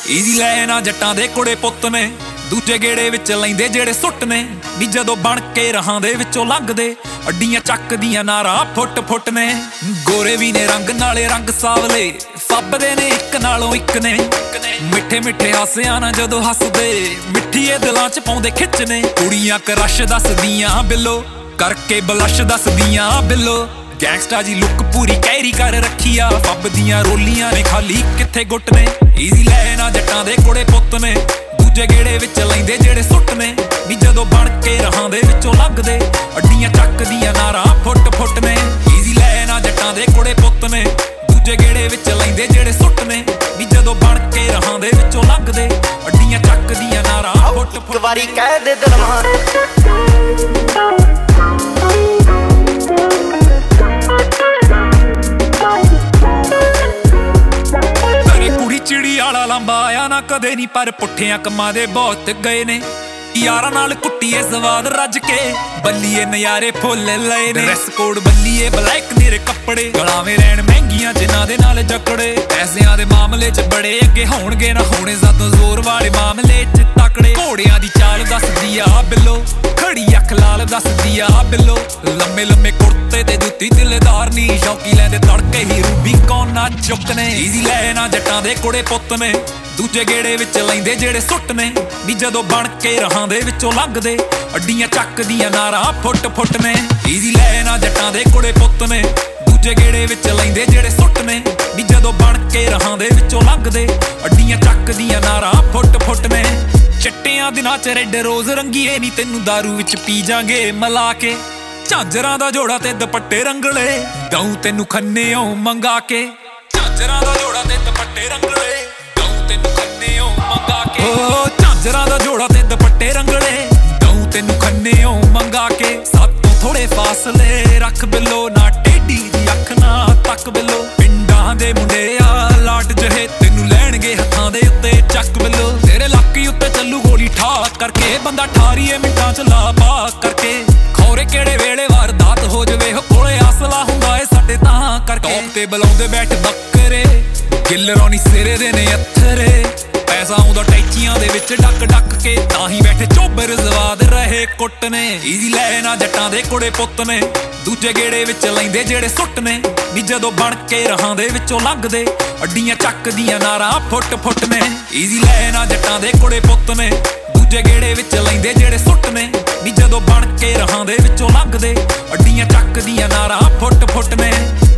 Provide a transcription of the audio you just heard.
Easy ਲੈ ਨਾ ਜੱਟਾਂ ਦੇ ਕੁੜੇ ਪੁੱਤ ਨੇ, ਦੂਜੇ ਗੇੜੇ ਵਿੱਚ ਲੈਂਦੇ ਜਿਹੜੇ ਸੁੱਟ ਨੇ। ਨੀ ਜਦੋਂ ਬਣ ਕੇ ਰਹਾਂ ਦੇ ਵਿੱਚੋਂ ਲੰਘਦੇ, ਅੱਡੀਆਂ ਚੱਕਦੀਆਂ ਨਾਰਾਂ ਫੁੱਟ ਫੁੱਟ ਨੇ। ਗੋਰੇ ਵੀ ਨੇ ਰੰਗ ਨਾਲੇ ਰੰਗ ਸਾਵਲੇ, ਫੱਬਦੇ ਨੇ ਇੱਕ ਨਾਲੋਂ ਇੱਕ ਨੇ। ਮਿੱਠੇ ਮਿੱਠੇ ਹਾਸਿਆਂ ਨਾ ਜਦੋਂ ਹੱਸਦੇ, ਮਿੱਠੀਏ ਦਿਲਾਂ 'ਚ ਪਾਉਂਦੇ ਖਿੱਚ ਨੇ। ਕੁੜੀਆਂ ਕਰਸ਼ ਦੱਸਦੀਆਂ ਬਿੱਲੋ, ਕਰਕੇ ਬਲਸ਼ ਦੱਸਦੀਆਂ ਬਿੱਲੋ। ਗੈਂਗਸਟਾ ਜੀ ਲੁੱਕ ਪੂਰੀ ਕਹਿਰੀ ਕਰ ਰੱਖੀ ਆ, ਫੱਬਦੀਆਂ ਰੋਲੀਆਂ ਨੇ ਖਾਲੀ ਕਿੱਥੇ ਗੁੱਟ ਨੇ। ਈਜ਼ੀ ਲੈ ਨਾ ਜੱਟਾਂ ਦੇ ਕੁੜੇ ਪੁੱਤ ਨੇ, ਦੂਜੇ ਗੇੜੇ ਵਿੱਚ ਲੈਂਦੇ ਜਿਹੜੇ ਸੁੱਟ ਨੇ। ਨੀ ਜਦੋਂ ਬਣ ਕੇ ਰਹਾਂ ਦੇ ਵਿੱਚੋਂ ਲੰਘਦੇ, ਅੱਡੀਆਂ ਚੱਕਦੀਆਂ ਨਾਰਾਂ ਫੁੱਟ ਫੁੱਟ ਨੇ। ਈਜ਼ੀ ਲੈ ਨਾ ਜੱਟਾਂ ਦੇ ਕੁੜੇ ਪੁੱਤ ਨੇ, ਦੂਜੇ ਗੇੜੇ ਵਿੱਚ ਲੈਂਦੇ ਜਿਹੜੇ ਸੁੱਟ ਨੇ। ਨੀ ਜਦੋਂ ਬਣ ਕੇ ਰਹਾਂ ਦੇ ਵਿੱਚੋਂ ਲੰਘਦੇ, ਅੱਡੀਆਂ ਚੱਕਦੀਆਂ ਨਾਰਾਂ ਫੁੱਟ ਫੁੱਟ। ਇੱਕ ਵਾਰੀ ਕਹਿ ਦੇ ਦਿਲ ਮਾਰ ਵਾਲਾ ਲੰਬਾ ਆਇਆ ਨਾ ਕਦੇ ਨੀ, ਪਰ ਪੁੱਠਿਆਂ ਕੰਮਾਂ ਦੇ ਬਹੁਤ ਗਏ ਨੇ। ਯਾਰਾਂ ਨਾਲ ਕੁੱਟੀਏ ਸਵਾਦ ਰੱਜ ਕੇ, ਬੱਲੀਏ ਨਜ਼ਾਰੇ ਫੁੱਲ ਲਏ ਨੇ। ਡਰੈਸ ਕੋਡ ਬੱਲੀਏ ਬਲੈਕ ਨੀਰੇ ਕੱਪੜੇ, ਗਲਾਵੇਂ ਰਹਿਣ ਮਹਿੰਗੀਆਂ ਜਿਨ੍ਹਾਂ ਦੇ ਨਾਲ ਜਕੜੇ। ਪੈਸਿਆਂ ਦੇ ਮਾਮਲੇ 'ਚ ਬੜੇ ਅੱਗੇ ਹੋਣਗੇ ਨਾ, ਹੋਣੇ ਜ਼ਿਆਦਾ ਜ਼ੋਰ ਵਾਲੇ ਮਾਮਲੇ 'ਚ ਤਕੜੇ। ਘੋੜਿਆਂ ਦੀ ਚਾਲ ਦੱਸਦੀ ਆ ਬਿੱਲੋ, ਖੜੀ ਅੱਖ ਲਾਲ ਦੱਸਦੀ ਆ ਬਿੱਲੋ। ਲੰਮੇ ਲੰਮੇ ਕੁੜਤੇ ਤੇ ਜੁੱਤੀ ਤਿਲਦਾਰ ਨੀ, ਸ਼ੌਕੀ ਲੈਂਦੇ ਤੜਕੇ ਹੀ ਰੂਬੀ ਕੌਣ ਨਾ ਚੁੱਕਨੇ। ਈਜ਼ੀ ਲੈ ਨਾ ਜੱਟਾਂ ਦੇ ਕੁੜੇ ਪੁੱਤ ਨੇ, ਦੂਜੇ ਗੇੜੇ ਵਿੱਚ ਲੈਂਦੇ ਜਿਹੜੇ ਸੁੱਟ ਨੇ। ਨੀ ਜਦੋਂ ਬਣ ਕੇ ਰਹਾਂ ਦੇ ਵਿੱਚੋਂ ਲੰਘਦੇ, ਅੱਡੀਆਂ ਚੱਕਦੀਆਂ ਨਾਰਾਂ ਫੁੱਟ ਫੁੱਟ ਨੇ। ਈਜ਼ੀ ਲੈ ਨਾ ਜੱਟਾਂ ਦੇ ਕੁੜੇ ਪੁੱਤ ਨੇ, ਦੂਜੇ ਗੇੜੇ ਵਿੱਚ ਲੈਂਦੇ ਜਿਹੜੇ ਸੁੱਟ ਨੇ। ਨੀ ਜਦੋਂ ਬਣ ਕੇ ਰਹਾਂ ਦੇ ਵਿੱਚੋਂ ਲੰਘਦੇ, ਅੱਡੀਆਂ ਚੱਕਦੀਆਂ ਨਾਰਾਂ ਫੁੱਟ ਫੁੱਟ ਨੇ। ਚਿੱਟਿਆਂ ਦਿਨਾਂ 'ਚ ਰੈੱਡ ਰੋਜ਼ ਰੰਗੀਏ ਨੀ, ਤੈਨੂੰ ਦਾਰੂ ਵਿੱਚ ਪੀ ਜਾਂਗੇ ਮਿਲਾ ਕੇ। ਝਾਂਜਰਾਂ ਦਾ ਜੋੜਾ ਤੇ ਦੁਪੱਟੇ ਰੰਗਲੇ, ਦਊ ਤੈਨੂੰ ਖੰਨਿਓ ਮੰਗਾ ਕੇ। ਝਾਂਜਰਾਂ ਦਾ ਜੋੜਾ ਤੇ ਦੁਪੱਟੇ ਰੰਗਲੇ, ਦਊ ਤੈਨੂੰ ਖੰਨਿਓ ਮੰਗਾ ਕੇ। ਓ ਝਾਂਜਰਾਂ ਦਾ ਜੋੜਾ ਤੇ ਦੁਪੱਟੇ ਰੰਗਲੇ, ਦਊ ਤੈਨੂੰ ਖੰਨਿਓ ਮੰਗਾ ਕੇ। ਸਾਤੋਂ ਥੋੜੇ ਫਾਸਲੇ ਰੱਖ ਬਿੱਲੋ, ਨਾ ਟੇਢੀ ਦੀ ਅੱਖ ਨਾ ਤੱਕ ਬਿੱਲੋ। ਪਿੰਡਾਂ ਦੇ ਮੁੰਡੇ ਆ ਲਾਟ ਜਿਹੇ, ਤੈਨੂੰ ਲੈਣਗੇ ਹੱਥਾਂ ਦੇ ਉੱਤੇ ਚੱਕ ਬਿੱਲੋ। ਤੇਰੇ ਲੱਕੀ ਉੱਤੇ ਚੱਲੂ ਗੋਲੀ ਠਾਕ ਕਰਕੇ, ਬੰਦਾ 18 ਮਿੰਟਾਂ 'ਚ ਲਾ ਪਾ ਕਰਕੇ। ਖੌਰੇ ਕਿਹੜੇ ਵੇਲੇ ਵਾਰਦਾਤ ਹੋ ਜਵੇ, ਕੋਲੇ ਅਸਲਾ ਹੁੰਦਾ ਏ ਸਾਡੇ ਤਾਂ ਕਰਕੇ। ਟੌਪ ਤੇ ਬੁਲਾਉਂਦੇ ਬੈਠ ਬੱਕਰੇ, ਗਿੱਲਰੋਂ ਨੀ ਸਿਰੇ ਦੇ ਨੇ ਅੱਥਰੇ। ਪੈਸਾ ਆਉਂਦਾ ਟੈਚੀਆਂ ਦੇ ਵਿੱਚ ਡੱਕ ਡੱਕ ਕੇ, ਤਾਂ ਹੀ ਬੈਠੇ ਚੋਬਰ ਸਵਾਦ ਰਹੇ ਕੁੱਟ ਨੇ। ਈਜ਼ੀ ਲੈ ਨਾ ਜੱਟਾਂ ਦੇ ਕੁੜੇ ਪੁੱਤ ਨੇ, ਦੂਜੇ ਗੇੜੇ ਵਿੱਚ ਲੈਂਦੇ ਜਿਹੜੇ ਸੁੱਟ ਨੇ। ਨੀ ਜਦੋਂ ਬਣ ਕੇ ਰਹਾਂ ਦੇ ਵਿੱਚੋਂ ਲੰਘਦੇ, ਅੱਡੀਆਂ ਚੱਕਦੀਆਂ ਨਾਰਾਂ ਫੁੱਟ ਫੁੱਟ ਨੇ। ਈਜ਼ੀ ਲੈ ਨਾ ਜੱਟਾਂ ਦੇ ਕੁੜੇ ਪੁੱਤ ਨੇ, ਦੂਜੇ ਗੇੜੇ ਵਿੱਚ ਲੈਂਦੇ ਜਿਹੜੇ ਸੁੱਟ ਨੇ। ਨੀ ਜਦੋਂ ਬਣ ਕੇ ਰਹਾਂ ਦੇ ਵਿੱਚੋਂ ਲੰਘਦੇ, ਅੱਡੀਆਂ ਚੱਕਦੀਆਂ ਨਾਰਾਂ ਫੁੱਟ ਫੁੱਟ ਨੇ।